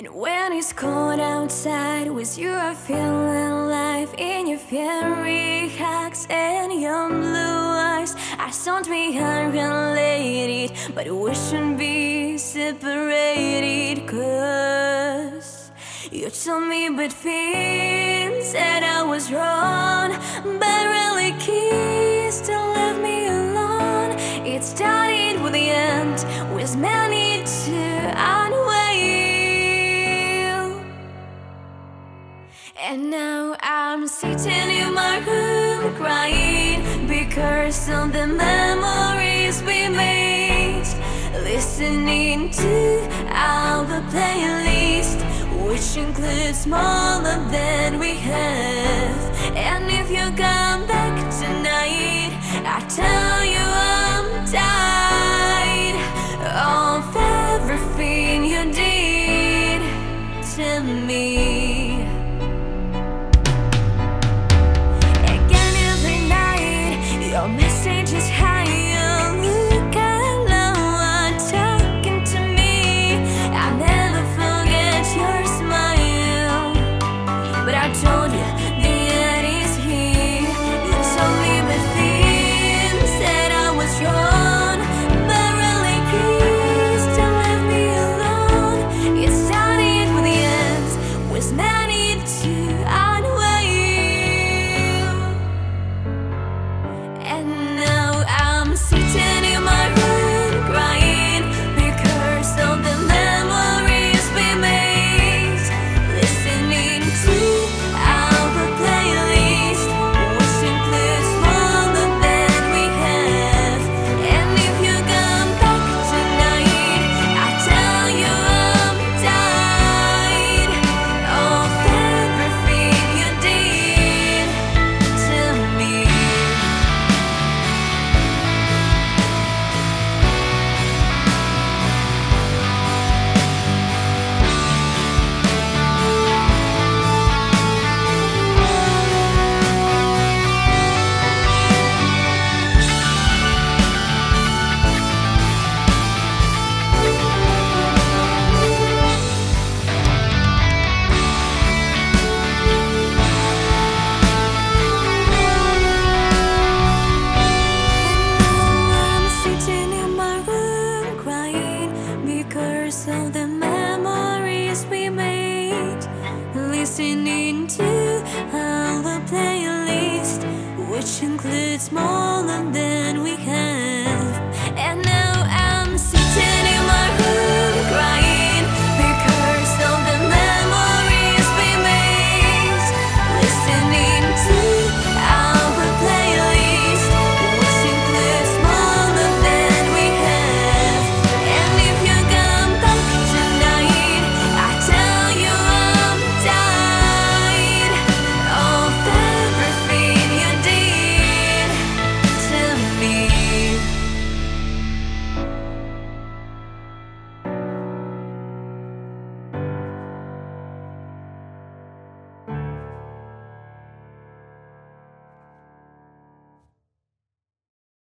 And when it's cold outside, with you I feel alive. In your fairy hugs and your blue eyes, I sound me unrelated, but we shouldn't be separated. Cause you told me bad things, and I was wrong, but really kissed to leave me alone. It started with the end, with many to unwait. And now I'm sitting in my room crying because of the memories we made, listening to our playlist, which includes more than we have. And if you come back tonight, I tell you I'm tired of everything you did to me. Your message is higher. Look at Lord talking to me. I'll never forget your smile. But I told you the end is here. You told me bad things, said I was wrong, but really kissed to leave me alone. It started with the ends, was many to unwait. And now I'm sitting in my room crying because of the memories we made, listening to our playlist, which includes more than we have. And if you come back tonight, I tell you I'm tired of everything you did to me. Because of the memories we made, listening to our playlist, which includes more than